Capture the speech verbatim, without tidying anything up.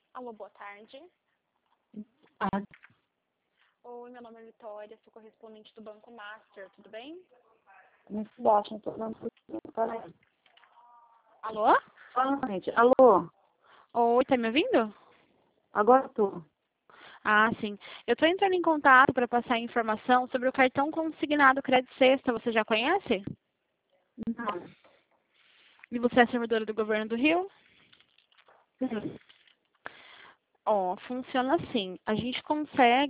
Alô, boa tarde. Ah, Oi, meu nome é Vitória, sou correspondente do Banco Master, tudo bem? muito baixo, não tô dando para aí. Alô? Fala, gente. Alô? Oi, tá me ouvindo? Agora tô. Ah, sim. Eu tô entrando em contato para passar informação sobre o cartão consignado Crédito Sexta, você já conhece? Não. E você é servidora do governo do Rio? Sim. Ó, funciona assim. A gente consegue